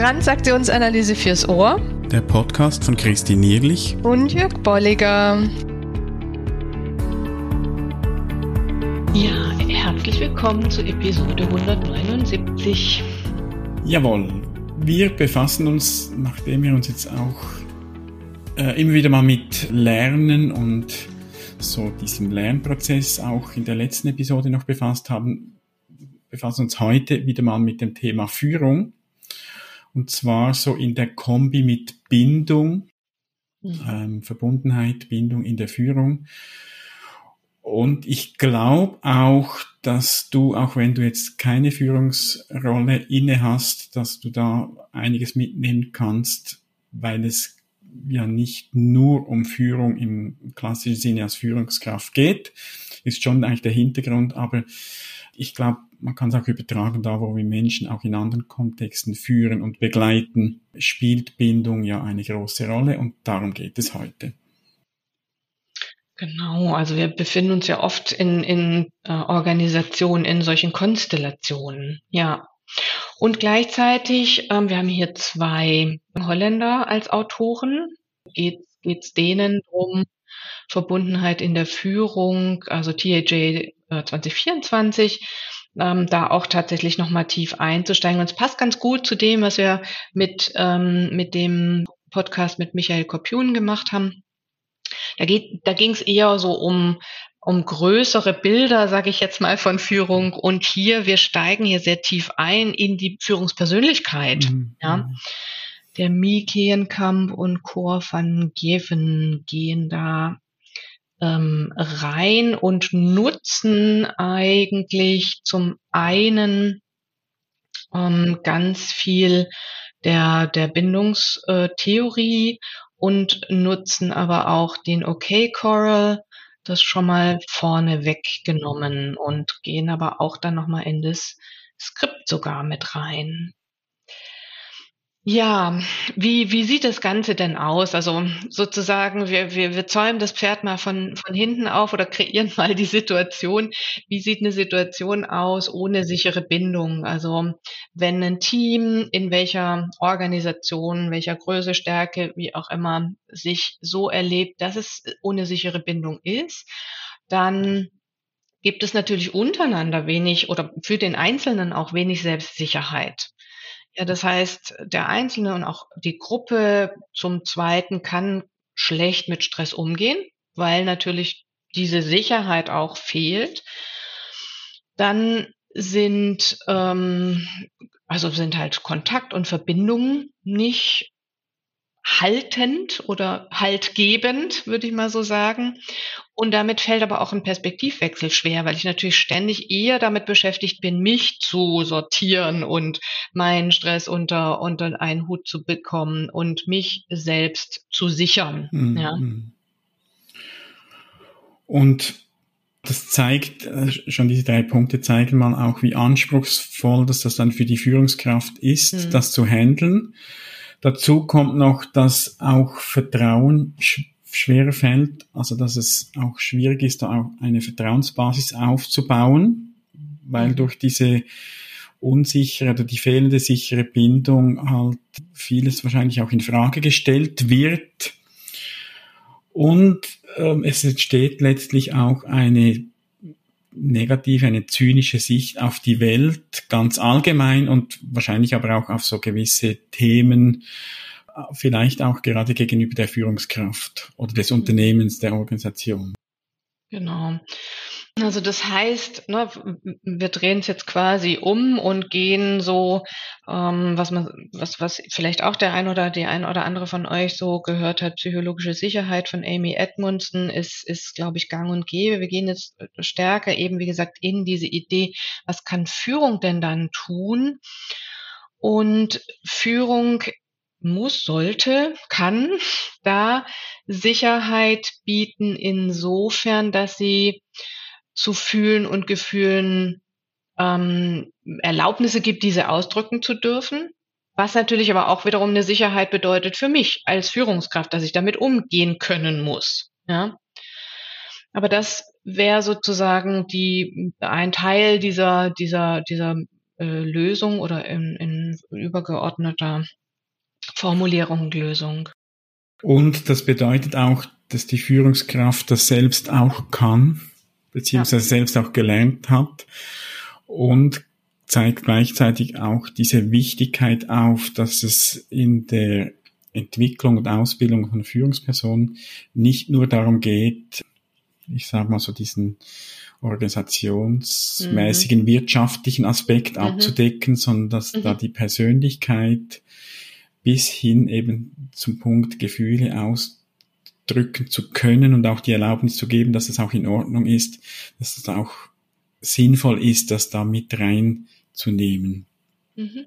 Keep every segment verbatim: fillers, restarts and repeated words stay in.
Transaktionsanalyse fürs Ohr. Der Podcast von Christine Nierlich und Jörg Bolliger. Ja, herzlich willkommen zu Episode hundertneunundsiebzig. Jawohl, wir befassen uns, nachdem wir uns jetzt auch äh, immer wieder mal mit Lernen und so diesem Lernprozess auch in der letzten Episode noch befasst haben, befassen uns heute wieder mal mit dem Thema Führung. Und zwar so in der Kombi mit Bindung, mhm. ähm, Verbundenheit, Bindung in der Führung. Und ich glaube auch, dass du, auch wenn du jetzt keine Führungsrolle inne hast, dass du da einiges mitnehmen kannst, weil es ja nicht nur um Führung im klassischen Sinne als Führungskraft geht, ist schon eigentlich der Hintergrund, aber ich glaube, man kann es auch übertragen, da wo wir Menschen auch in anderen Kontexten führen und begleiten, spielt Bindung ja eine große Rolle und darum geht es heute. Genau, also wir befinden uns ja oft in, in äh, Organisationen, in solchen Konstellationen, ja. Und gleichzeitig, ähm, wir haben hier zwei Holländer als Autoren, geht es denen um Verbundenheit in der Führung, also T A J äh, zwanzig vierundzwanzig, ähm, da auch tatsächlich nochmal tief einzusteigen. Und es passt ganz gut zu dem, was wir mit, ähm, mit dem Podcast mit Michael Kopjun gemacht haben. Da geht, da ging es eher so um, um größere Bilder, sage ich jetzt mal, von Führung. Und hier, wir steigen hier sehr tief ein in die Führungspersönlichkeit. Mhm. Ja. Der Mie Keenkamp und Cor van Geven gehen da ähm, rein und nutzen eigentlich zum einen ähm, ganz viel der, der Bindungstheorie und nutzen aber auch den OK-Corral, das schon mal vorne weggenommen und gehen aber auch dann nochmal in das Skript sogar mit rein. Ja, wie, wie sieht das Ganze denn aus? Also sozusagen, wir, wir, wir zäumen das Pferd mal von, von hinten auf oder kreieren mal die Situation. Wie sieht eine Situation aus ohne sichere Bindung? Also wenn ein Team in welcher Organisation, welcher Größe, Stärke, wie auch immer, sich so erlebt, dass es ohne sichere Bindung ist, dann gibt es natürlich untereinander wenig oder für den Einzelnen auch wenig Selbstsicherheit. Ja, das heißt, der Einzelne und auch die Gruppe zum Zweiten kann schlecht mit Stress umgehen, weil natürlich diese Sicherheit auch fehlt. Dann sind ähm, also sind halt Kontakt und Verbindungen nicht haltend oder haltgebend, würde ich mal so sagen. Und damit fällt aber auch ein Perspektivwechsel schwer, weil ich natürlich ständig eher damit beschäftigt bin, mich zu sortieren und meinen Stress unter, unter einen Hut zu bekommen und mich selbst zu sichern. Mhm. Ja. Und das zeigt, schon diese drei Punkte zeigen mal auch, wie anspruchsvoll das, das dann für die Führungskraft ist, mhm. das zu handeln. Dazu kommt noch, dass auch Vertrauen sch- schwerer fällt, also dass es auch schwierig ist, da auch eine Vertrauensbasis aufzubauen, weil mhm. durch diese unsichere oder die fehlende sichere Bindung halt vieles wahrscheinlich auch in Frage gestellt wird. Und ähm, es entsteht letztlich auch eine negative, eine zynische Sicht auf die Welt ganz allgemein und wahrscheinlich aber auch auf so gewisse Themen, vielleicht auch gerade gegenüber der Führungskraft oder des Unternehmens, der Organisation. Genau. Also das heißt, ne, wir drehen es jetzt quasi um und gehen so, ähm, was man, was, was vielleicht auch der ein oder die ein oder andere von euch so gehört hat, psychologische Sicherheit von Amy Edmondson ist, ist, glaube ich, gang und gäbe. Wir gehen jetzt stärker eben, wie gesagt, in diese Idee, was kann Führung denn dann tun? Und Führung muss, sollte, kann da Sicherheit bieten insofern, dass sie zu Fühlen und Gefühlen ähm, Erlaubnisse gibt, diese ausdrücken zu dürfen, was natürlich aber auch wiederum eine Sicherheit bedeutet für mich als Führungskraft, dass ich damit umgehen können muss. Ja? Aber das wäre sozusagen die ein Teil dieser dieser dieser äh, Lösung oder in, in übergeordneter Formulierung und Lösung. Und das bedeutet auch, dass die Führungskraft das selbst auch kann, beziehungsweise ja. selbst auch gelernt hat und zeigt gleichzeitig auch diese Wichtigkeit auf, dass es in der Entwicklung und Ausbildung von Führungspersonen nicht nur darum geht, ich sage mal so diesen organisationsmäßigen mhm. wirtschaftlichen Aspekt mhm. abzudecken, sondern dass mhm. da die Persönlichkeit bis hin eben zum Punkt Gefühle ausdrücken zu können und auch die Erlaubnis zu geben, dass es auch in Ordnung ist, dass es auch sinnvoll ist, das da mit reinzunehmen. Mhm.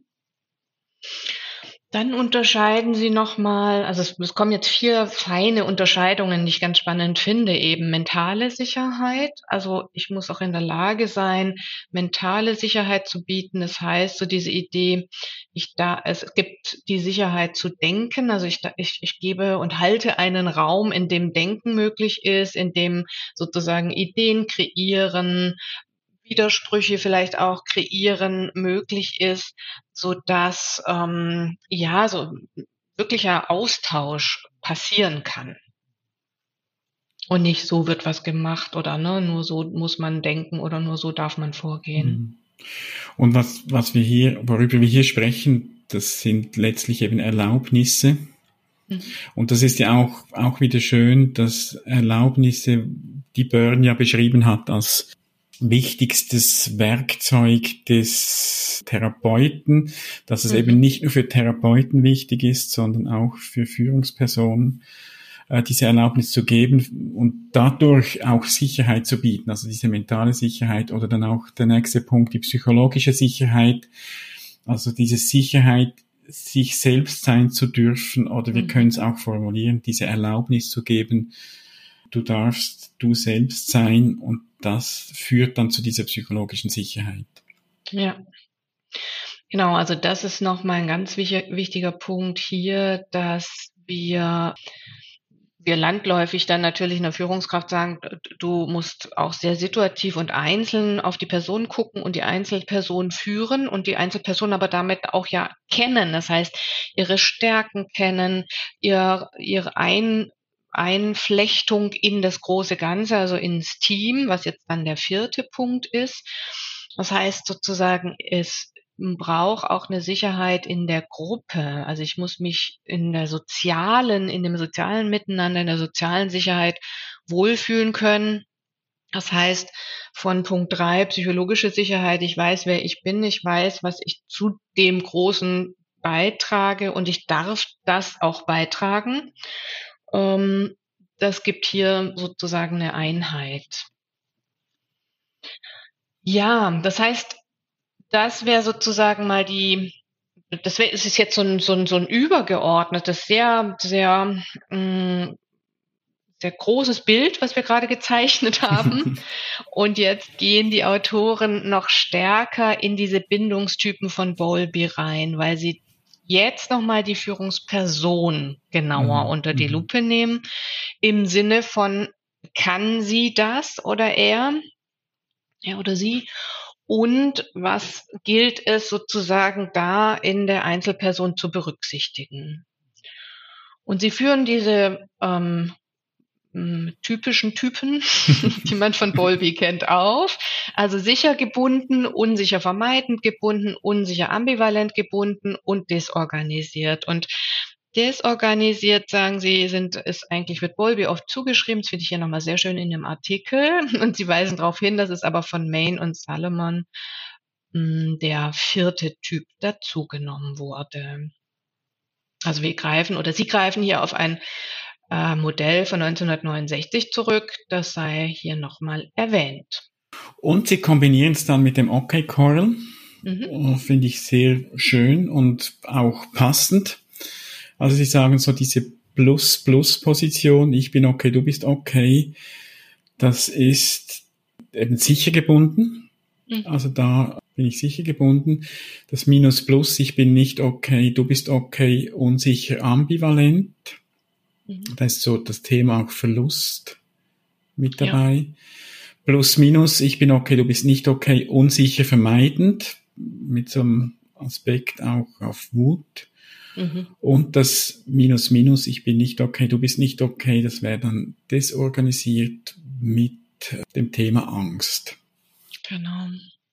Dann unterscheiden Sie nochmal, also es, es kommen jetzt vier feine Unterscheidungen, die ich ganz spannend finde, eben mentale Sicherheit. Also ich muss auch in der Lage sein, mentale Sicherheit zu bieten. Das heißt, so diese Idee, ich da, es gibt die Sicherheit zu denken. Also ich, ich, ich gebe und halte einen Raum, in dem Denken möglich ist, in dem sozusagen Ideen kreieren, Widersprüche vielleicht auch kreieren möglich ist, so dass ähm, ja so wirklicher Austausch passieren kann und nicht so wird was gemacht oder ne nur so muss man denken oder nur so darf man vorgehen. Und was was wir hier worüber wir hier sprechen, das sind letztlich eben Erlaubnisse. Mhm. Und das ist ja auch auch wieder schön, dass Erlaubnisse, die Byrne ja beschrieben hat als wichtigstes Werkzeug des Therapeuten, dass es mhm. eben nicht nur für Therapeuten wichtig ist, sondern auch für Führungspersonen, äh, diese Erlaubnis zu geben und dadurch auch Sicherheit zu bieten, also diese mentale Sicherheit oder dann auch der nächste Punkt, die psychologische Sicherheit, also diese Sicherheit, sich selbst sein zu dürfen oder wir mhm. können es auch formulieren, diese Erlaubnis zu geben, du darfst du selbst sein und das führt dann zu dieser psychologischen Sicherheit. Ja, genau. Also das ist nochmal ein ganz wich- wichtiger Punkt hier, dass wir, wir landläufig dann natürlich einer Führungskraft sagen, du musst auch sehr situativ und einzeln auf die Person gucken und die Einzelperson führen und die Einzelperson aber damit auch ja kennen. Das heißt, ihre Stärken kennen, ihr, ihre ein Einflechtung in das große Ganze, also ins Team, was jetzt dann der vierte Punkt ist. Das heißt sozusagen, es braucht auch eine Sicherheit in der Gruppe. Also ich muss mich in der sozialen, in dem sozialen Miteinander, in der sozialen Sicherheit wohlfühlen können. Das heißt, von Punkt drei, psychologische Sicherheit, ich weiß, wer ich bin, ich weiß, was ich zu dem Großen beitrage und ich darf das auch beitragen. Das gibt hier sozusagen eine Einheit. Ja, das heißt, das wäre sozusagen mal die, das wäre, es ist jetzt so ein, so ein, so ein übergeordnetes, sehr, sehr, mh, sehr großes Bild, was wir gerade gezeichnet haben. Und jetzt gehen die Autoren noch stärker in diese Bindungstypen von Bowlby rein, weil sie jetzt nochmal die Führungsperson genauer mhm. unter die Lupe nehmen, im Sinne von, kann sie das oder er, er oder sie, und was gilt es sozusagen da in der Einzelperson zu berücksichtigen. Und sie führen diese ähm, typischen Typen, die man von Bowlby kennt, auf. Also sicher gebunden, unsicher vermeidend gebunden, unsicher ambivalent gebunden und desorganisiert. Und desorganisiert, sagen sie, sind, ist eigentlich, wird Bowlby oft zugeschrieben. Das finde ich hier nochmal sehr schön in dem Artikel. Und sie weisen darauf hin, dass es aber von Main und Salomon mh, der vierte Typ dazugenommen wurde. Also wir greifen oder sie greifen hier auf ein Modell von neunzehnhundertneunundsechzig zurück, das sei hier nochmal erwähnt. Und sie kombinieren es dann mit dem Okay-Coral, mhm. finde ich sehr schön und auch passend. Also sie sagen so diese Plus-Plus-Position, ich bin okay, du bist okay, das ist eben sicher gebunden, mhm. also da bin ich sicher gebunden. Das Minus-Plus, ich bin nicht okay, du bist okay, unsicher ambivalent. Da ist so das Thema auch Verlust mit dabei. Ja. Plus, minus, ich bin okay, du bist nicht okay, unsicher vermeidend. mit so einem Aspekt auch auf Wut. Mhm. Und das Minus Minus, ich bin nicht okay, du bist nicht okay, das wäre dann desorganisiert mit dem Thema Angst. Genau.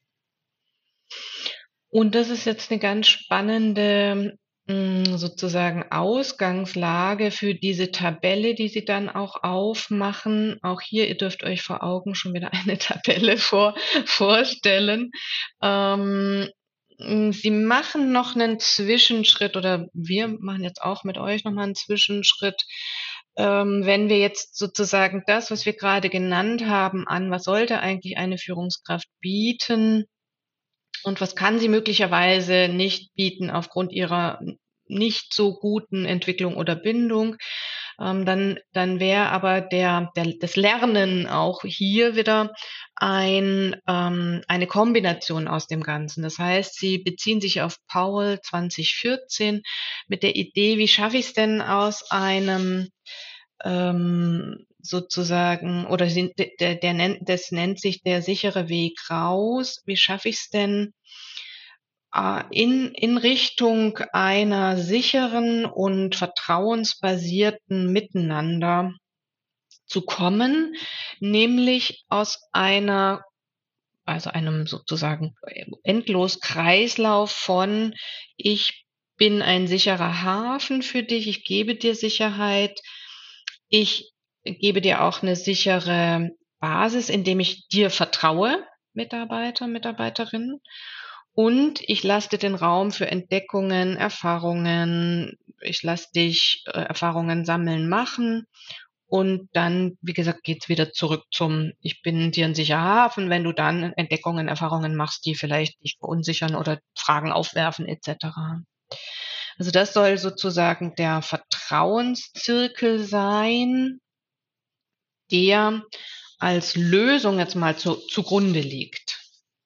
Und das ist jetzt eine ganz spannende mh, sozusagen Ausgangslage für diese Tabelle, die Sie dann auch aufmachen. Auch hier, ihr dürft euch vor Augen schon wieder eine Tabelle vor, vorstellen. Ähm, Sie machen noch einen Zwischenschritt oder wir machen jetzt auch mit euch nochmal einen Zwischenschritt. Ähm, wenn wir jetzt sozusagen das, was wir gerade genannt haben, an, was sollte eigentlich eine Führungskraft bieten und was kann sie möglicherweise nicht bieten aufgrund ihrer nicht so guten Entwicklung oder Bindung, ähm, dann, dann wäre aber der, der, das Lernen auch hier wieder ein, ähm, eine Kombination aus dem Ganzen. Das heißt, Sie beziehen sich auf Powell zwanzig vierzehn mit der Idee, wie schaffe ich es denn aus einem ähm, sozusagen, oder sind- der, der nennt, das nennt sich der sichere Weg raus. Wie schaffe ich es denn, äh, in, in Richtung einer sicheren und vertrauensbasierten Miteinander zu kommen, nämlich aus einer, also einem sozusagen endlos Kreislauf von ich bin ein sicherer Hafen für dich, ich gebe dir Sicherheit, ich gebe dir auch eine sichere Basis, indem ich dir vertraue, Mitarbeiter, Mitarbeiterinnen. Und ich lasse dir den Raum für Entdeckungen, Erfahrungen. Ich lasse dich äh, Erfahrungen sammeln, machen. Und dann, wie gesagt, geht's wieder zurück zum, ich bin dir ein sicherer Hafen, wenn du dann Entdeckungen, Erfahrungen machst, die vielleicht dich verunsichern oder Fragen aufwerfen et cetera. Also das soll sozusagen der Vertrauenszirkel sein, der als Lösung jetzt mal zu, zugrunde liegt.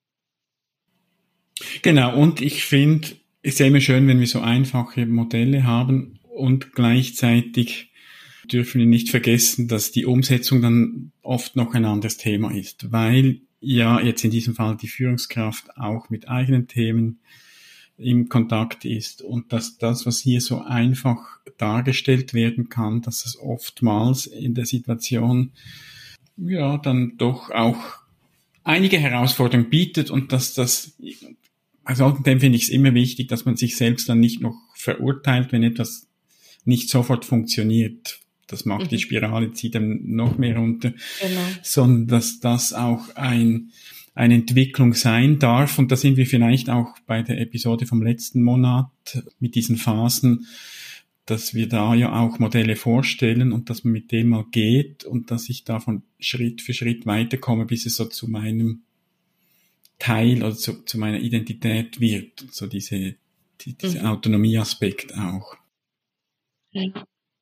Genau, und ich finde, es ist ja immer schön, wenn wir so einfache Modelle haben und gleichzeitig dürfen wir nicht vergessen, dass die Umsetzung dann oft noch ein anderes Thema ist, weil ja jetzt in diesem Fall die Führungskraft auch mit eigenen Themen im Kontakt ist und dass das, was hier so einfach dargestellt werden kann, dass es oftmals in der Situation ja dann doch auch einige Herausforderungen bietet und dass das, also außerdem finde ich es immer wichtig, dass man sich selbst dann nicht noch verurteilt, wenn etwas nicht sofort funktioniert. Das macht mhm. die Spirale, zieht dann noch mehr runter, genau. Sondern dass das auch ein eine Entwicklung sein darf. Und da sind wir vielleicht auch bei der Episode vom letzten Monat mit diesen Phasen, dass wir da ja auch Modelle vorstellen und dass man mit dem mal geht und dass ich davon Schritt für Schritt weiterkomme, bis es so zu meinem Teil oder zu, zu meiner Identität wird. So diese, die, dieser mhm. Autonomieaspekt auch. Ja.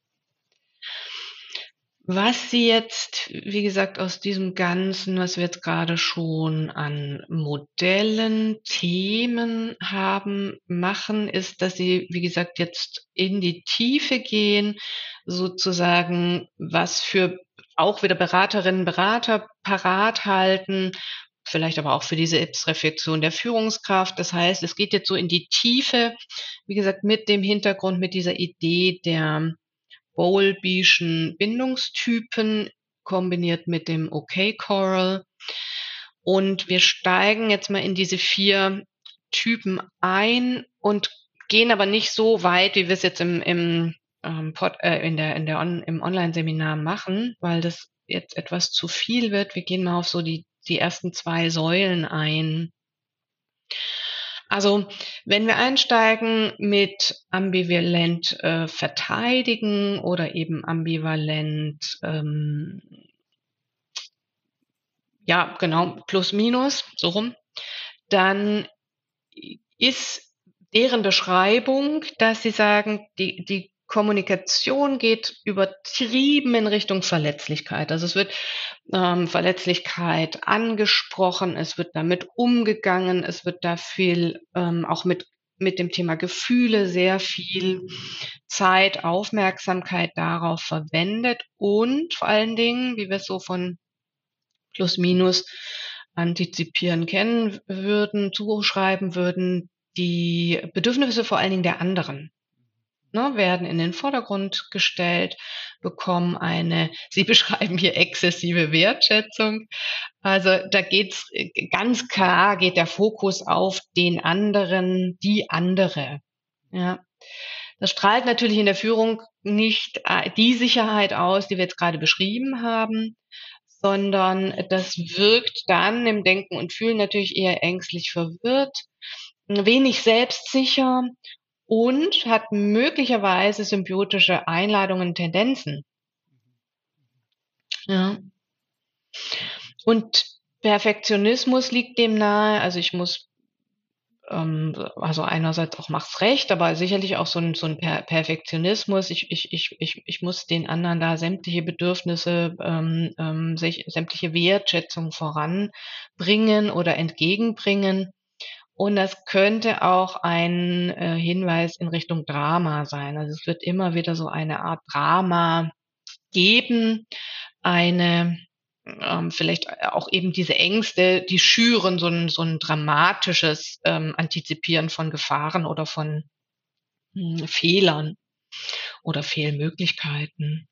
Was Sie jetzt, wie gesagt, aus diesem Ganzen, was wir jetzt gerade schon an Modellen, Themen haben, machen, ist, dass Sie, wie gesagt, jetzt in die Tiefe gehen, sozusagen, was für auch wieder Beraterinnen, Berater parat halten, vielleicht aber auch für diese Selbstreflexion der Führungskraft. Das heißt, es geht jetzt so in die Tiefe, wie gesagt, mit dem Hintergrund, mit dieser Idee der Bowlby'schen Bindungstypen kombiniert mit dem OK-Coral. Und wir steigen jetzt mal in diese vier Typen ein und gehen aber nicht so weit, wie wir es jetzt im, im, ähm, Pod, äh, in der, in der On, im Online-Seminar machen, weil das jetzt etwas zu viel wird. Wir gehen mal auf so die, die ersten zwei Säulen ein. Also wenn wir einsteigen mit ambivalent äh, verteidigen oder eben ambivalent, ähm, ja genau, plus minus, so rum, dann ist deren Beschreibung, dass sie sagen, die, die Kommunikation geht übertrieben in Richtung Verletzlichkeit. Also es wird ähm, Verletzlichkeit angesprochen, es wird damit umgegangen, es wird da viel ähm, auch mit mit dem Thema Gefühle sehr viel Zeit, Aufmerksamkeit darauf verwendet und vor allen Dingen, wie wir es so von plus minus antizipieren, kennen würden, zuschreiben würden, die Bedürfnisse vor allen Dingen der anderen, ne, werden in den Vordergrund gestellt, bekommen eine, Sie beschreiben hier exzessive Wertschätzung. Also da geht's ganz klar, geht der Fokus auf den anderen, die andere. Ja. Das strahlt natürlich in der Führung nicht die Sicherheit aus, die wir jetzt gerade beschrieben haben, sondern das wirkt dann im Denken und Fühlen natürlich eher ängstlich verwirrt, wenig selbstsicher und hat möglicherweise symbiotische Einladungen, Tendenzen. Ja. Und Perfektionismus liegt dem nahe, also ich muss also einerseits auch macht's recht, aber sicherlich auch so ein, so ein per Perfektionismus. Ich, ich, ich, ich, ich muss den anderen da sämtliche Bedürfnisse, ähm, ähm, sich, sämtliche Wertschätzung voranbringen oder entgegenbringen. Und das könnte auch ein äh, Hinweis in Richtung Drama sein. Also es wird immer wieder so eine Art Drama geben, eine Ähm, vielleicht auch eben diese Ängste, die schüren so ein, so ein dramatisches ähm, Antizipieren von Gefahren oder von mh, Fehlern oder Fehlmöglichkeiten.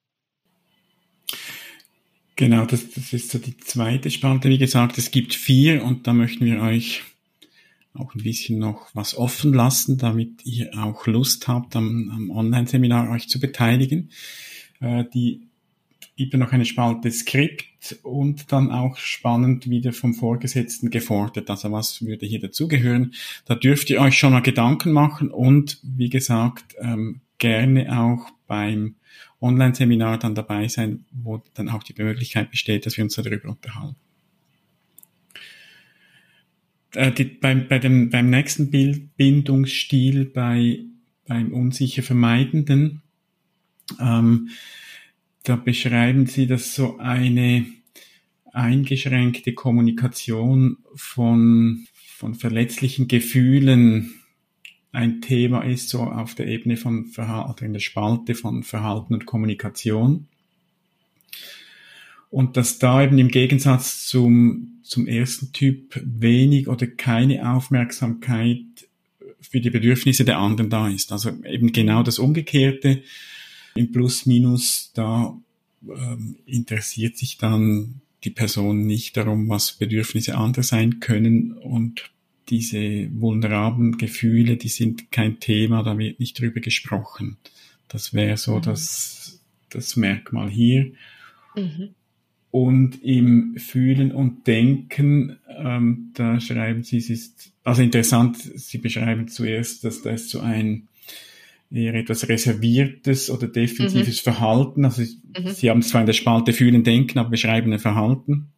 Genau, das, das ist so die zweite Spalte. Wie gesagt, es gibt vier und da möchten wir euch auch ein bisschen noch was offen lassen, damit ihr auch Lust habt, am, am Online-Seminar euch zu beteiligen. Äh, die gibt ja noch eine Spalte Skript und dann auch spannend wieder vom Vorgesetzten gefordert. Also was würde hier dazugehören? Da dürft ihr euch schon mal Gedanken machen und wie gesagt, ähm, gerne auch beim Online-Seminar dann dabei sein, wo dann auch die Möglichkeit besteht, dass wir uns darüber unterhalten. Äh, die, beim, bei dem, beim nächsten Bild, Bindungsstil bei, beim unsicher Vermeidenden, ähm, da beschreiben Sie, dass so eine eingeschränkte Kommunikation von, von verletzlichen Gefühlen ein Thema ist, so auf der Ebene von Verhalten, oder in der Spalte von Verhalten und Kommunikation. Und dass da eben im Gegensatz zum, zum ersten Typ wenig oder keine Aufmerksamkeit für die Bedürfnisse der anderen da ist. Also eben genau das Umgekehrte. Im Plus-Minus, da ähm, interessiert sich dann die Person nicht darum, was Bedürfnisse anderer sein können und diese vulnerablen Gefühle, die sind kein Thema, da wird nicht drüber gesprochen. Das wäre so mhm. das, das Merkmal hier. Mhm. Und im Fühlen und Denken, ähm, da schreiben Sie, es ist, also interessant, Sie beschreiben zuerst, dass das so ein eher etwas reserviertes oder defensives mhm. Verhalten. Also mhm. Sie haben zwar in der Spalte Fühlen, Denken, aber beschreiben ein Verhalten.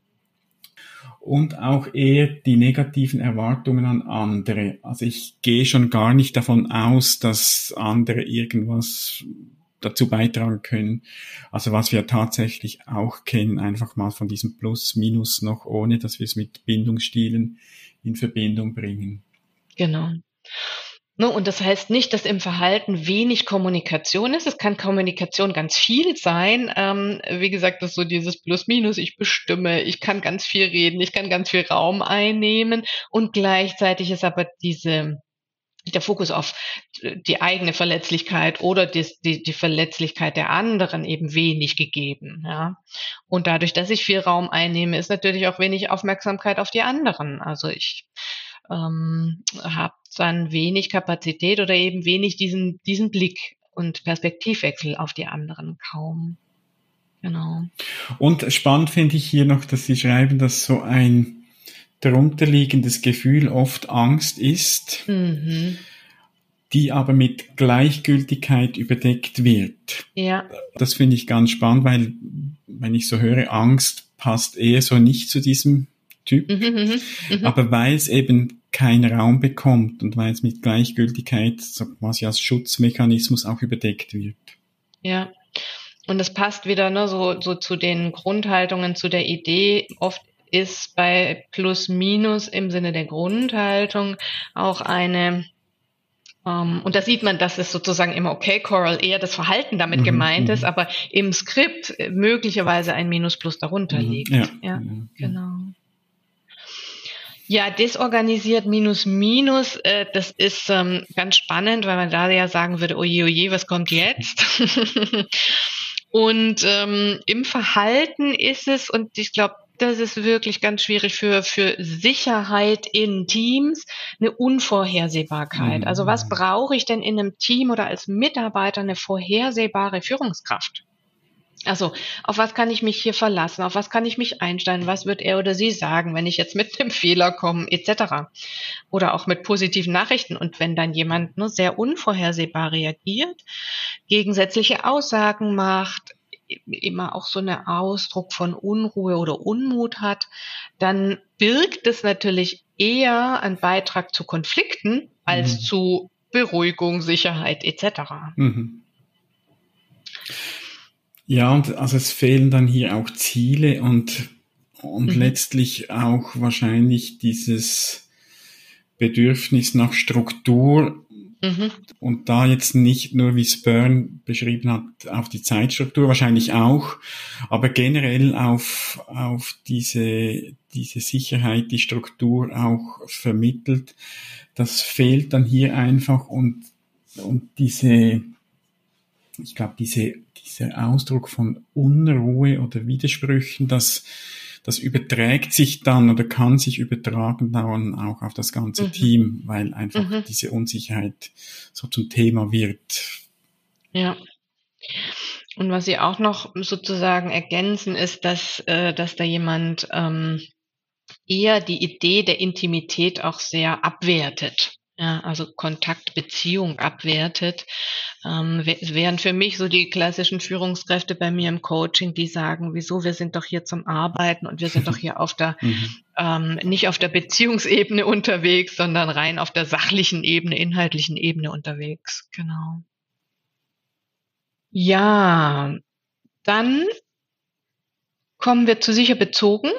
Und auch eher die negativen Erwartungen an andere. Also ich gehe schon gar nicht davon aus, dass andere irgendwas dazu beitragen können. Also was wir tatsächlich auch kennen, einfach mal von diesem Plus, Minus noch, ohne dass wir es mit Bindungsstilen in Verbindung bringen. Genau. Und das heißt nicht, dass im Verhalten wenig Kommunikation ist. Es kann Kommunikation ganz viel sein. Ähm, wie gesagt, das ist so dieses Plus-Minus, ich bestimme, ich kann ganz viel reden, ich kann ganz viel Raum einnehmen und gleichzeitig ist aber diese, der Fokus auf die eigene Verletzlichkeit oder die, die, die Verletzlichkeit der anderen eben wenig gegeben. Ja. Und dadurch, dass ich viel Raum einnehme, ist natürlich auch wenig Aufmerksamkeit auf die anderen. Also ich ähm, habe dann wenig Kapazität oder eben wenig diesen, diesen Blick und Perspektivwechsel auf die anderen, kaum. Genau. Und spannend finde ich hier noch, dass Sie schreiben, dass so ein darunterliegendes Gefühl oft Angst ist, mhm. die aber mit Gleichgültigkeit überdeckt wird. Ja. Das finde ich ganz spannend, weil, wenn ich so höre, Angst passt eher so nicht zu diesem Typ, mhm, mh, aber weil es eben keinen Raum bekommt und weil es mit Gleichgültigkeit so quasi als Schutzmechanismus auch überdeckt wird. Ja, und das passt wieder ne, so, so zu den Grundhaltungen, zu der Idee. Oft ist bei Plus Minus im Sinne der Grundhaltung auch eine, um, und da sieht man, dass es sozusagen im Okay-Coral eher das Verhalten damit mhm, gemeint ist, aber im Skript möglicherweise ein Minus Plus darunter liegt. Ja, ja, ja, genau. Ja, desorganisiert minus minus, äh, das ist ähm, ganz spannend, weil man da ja sagen würde, oje, oje, was kommt jetzt? Und ähm, im Verhalten ist es, und ich glaube, das ist wirklich ganz schwierig für, für Sicherheit in Teams, eine Unvorhersehbarkeit. Also was brauche ich denn in einem Team oder als Mitarbeiter eine vorhersehbare Führungskraft? Also, auf was kann ich mich hier verlassen? Auf was kann ich mich einstellen? Was wird er oder sie sagen, wenn ich jetzt mit dem Fehler komme, et cetera? Oder auch mit positiven Nachrichten. Und wenn dann jemand nur sehr unvorhersehbar reagiert, gegensätzliche Aussagen macht, immer auch so einen Ausdruck von Unruhe oder Unmut hat, dann birgt es natürlich eher einen Beitrag zu Konflikten als Mhm. zu Beruhigung, Sicherheit et cetera. Mhm. Ja, und also es fehlen dann hier auch Ziele und, und Mhm. letztlich auch wahrscheinlich dieses Bedürfnis nach Struktur. Mhm. Und da jetzt nicht nur, wie es Byrne beschrieben hat, auf die Zeitstruktur, wahrscheinlich auch, aber generell auf, auf diese, diese Sicherheit, die Struktur auch vermittelt. Das fehlt dann hier einfach und, und diese, ich glaube, diese, dieser Ausdruck von Unruhe oder Widersprüchen, das, das überträgt sich dann oder kann sich übertragen dann auch auf das ganze Mhm. Team, weil einfach Mhm. diese Unsicherheit so zum Thema wird. Ja. Und was Sie auch noch sozusagen ergänzen, ist, dass, äh, dass da jemand ähm, eher die Idee der Intimität auch sehr abwertet. Ja, also Kontakt, Beziehung abwertet. Ähm, es wären für mich so die klassischen Führungskräfte bei mir im Coaching, die sagen, wieso, wir sind doch hier zum Arbeiten und wir sind doch hier auf der, Mhm. ähm, nicht auf der Beziehungsebene unterwegs, sondern rein auf der sachlichen Ebene, inhaltlichen Ebene unterwegs. Genau. Ja, dann kommen wir zu sicher bezogen.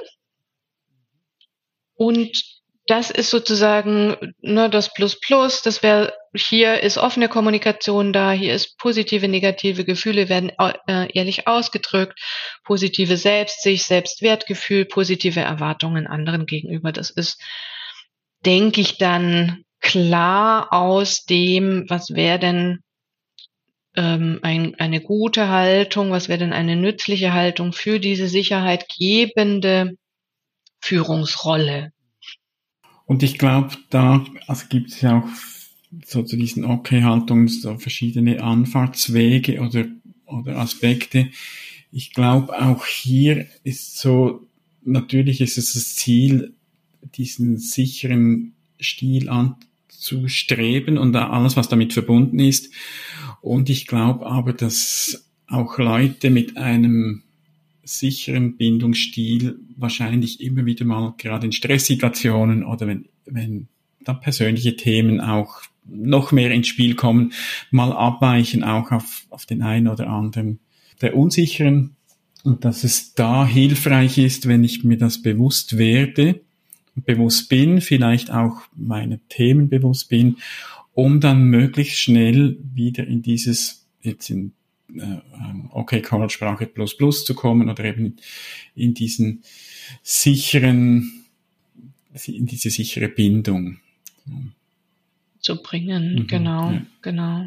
Und das ist sozusagen, ne, das Plus Plus, das wäre, hier ist offene Kommunikation da, hier ist positive, negative Gefühle werden äh, ehrlich ausgedrückt, positive Selbstsicht, Selbstwertgefühl, positive Erwartungen anderen gegenüber. Das ist, denke ich, dann klar aus dem, was wäre denn ähm, ein, eine gute Haltung, was wäre denn eine nützliche Haltung für diese sicherheitgebende Führungsrolle. Und ich glaube, da also gibt es ja auch so zu diesen Okay-Haltungen so verschiedene Anfahrtswege oder, oder Aspekte. Ich glaube, auch hier ist so, natürlich ist es das Ziel, diesen sicheren Stil anzustreben und alles, was damit verbunden ist. Und ich glaube aber, dass auch Leute mit einem sicheren Bindungsstil wahrscheinlich immer wieder mal gerade in Stresssituationen oder wenn, wenn da persönliche Themen auch noch mehr ins Spiel kommen, mal abweichen auch auf, auf den einen oder anderen der Unsicheren und dass es da hilfreich ist, wenn ich mir das bewusst werde und bewusst bin, vielleicht auch meine Themen bewusst bin, um dann möglichst schnell wieder in dieses, jetzt in Okay, Coral-Sprache plus plus zu kommen oder eben in diesen sicheren, in diese sichere Bindung zu bringen. Mhm, genau, ja. genau.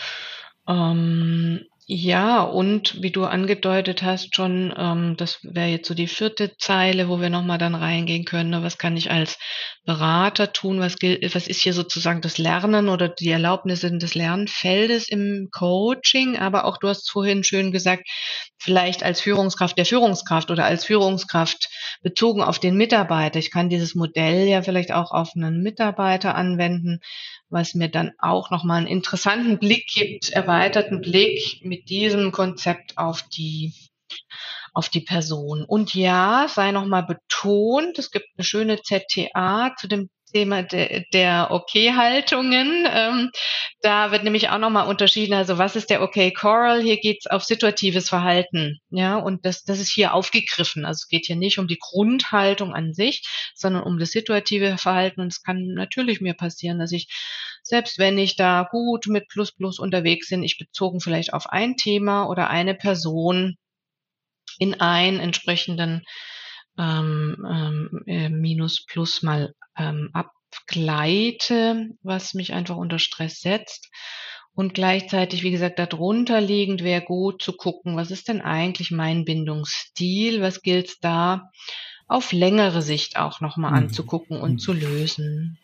Ähm, ja, und wie du angedeutet hast schon, ähm, das wäre jetzt so die vierte Zeile, wo wir nochmal dann reingehen können. Ne? Was kann ich als Berater tun? Was gilt, was ist hier sozusagen das Lernen oder die Erlaubnisse des Lernfeldes im Coaching? Aber auch, du hast vorhin schön gesagt, vielleicht als Führungskraft der Führungskraft oder als Führungskraft bezogen auf den Mitarbeiter. Ich kann dieses Modell ja vielleicht auch auf einen Mitarbeiter anwenden, was mir dann auch nochmal einen interessanten Blick gibt, erweiterten Blick mit diesem Konzept auf die, auf die Person. Und ja, sei nochmal betont, es gibt eine schöne Z T A zu dem Thema der, der Okay-Haltungen. Ähm, da wird nämlich auch nochmal unterschieden, also was ist der Okay-Coral? Hier geht's auf situatives Verhalten. Ja, und das, das ist hier aufgegriffen. Also es geht hier nicht um die Grundhaltung an sich, sondern um das situative Verhalten. Und es kann natürlich mir passieren, dass ich, selbst wenn ich da gut mit Plus Plus unterwegs bin, ich bezogen vielleicht auf ein Thema oder eine Person in einen entsprechenden ähm, ähm, äh, Minus Plus mal ähm, abgleite, was mich einfach unter Stress setzt. Und gleichzeitig, wie gesagt, darunter liegend wäre gut zu gucken, was ist denn eigentlich mein Bindungsstil? Was gilt es da auf längere Sicht auch nochmal Mhm. anzugucken und Mhm. zu lösen?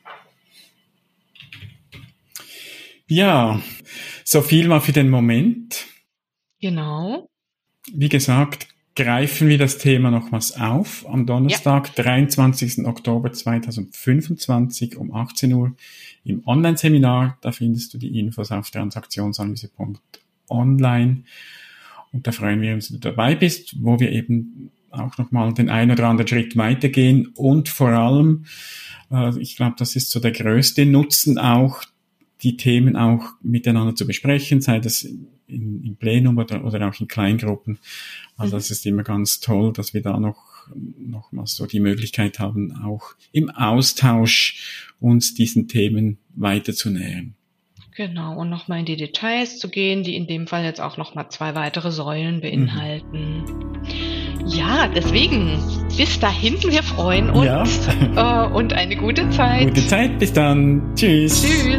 Ja, so viel mal für den Moment. Genau. Wie gesagt, greifen wir das Thema nochmals auf am Donnerstag, ja. dreiundzwanzigsten Oktober zweitausendfünfundzwanzig um achtzehn Uhr im Online-Seminar. Da findest du die Infos auf transaktionsanalyse punkt online. Und da freuen wir uns, dass du dabei bist, wo wir eben auch nochmal den einen oder anderen Schritt weitergehen und vor allem, äh, ich glaube, das ist so der größte Nutzen auch, die Themen auch miteinander zu besprechen, sei das in, im Plenum oder, oder auch in Kleingruppen. Also das ist immer ganz toll, dass wir da noch nochmals so die Möglichkeit haben, auch im Austausch uns diesen Themen weiter zu nähern. Genau, und nochmal in die Details zu gehen, die in dem Fall jetzt auch nochmal zwei weitere Säulen beinhalten. Mhm. Ja, deswegen, bis dahin, wir freuen uns ja. äh, und eine gute Zeit. Gute Zeit, bis dann. Tschüss. Tschüss.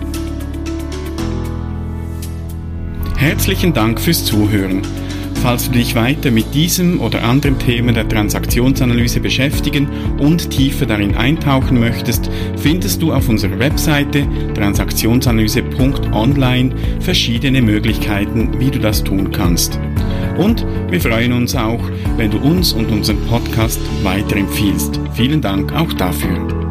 Herzlichen Dank fürs Zuhören. Falls du dich weiter mit diesem oder anderen Themen der Transaktionsanalyse beschäftigen und tiefer darin eintauchen möchtest, findest du auf unserer Webseite transaktionsanalyse punkt online verschiedene Möglichkeiten, wie du das tun kannst. Und wir freuen uns auch, wenn du uns und unseren Podcast weiterempfiehlst. Vielen Dank auch dafür.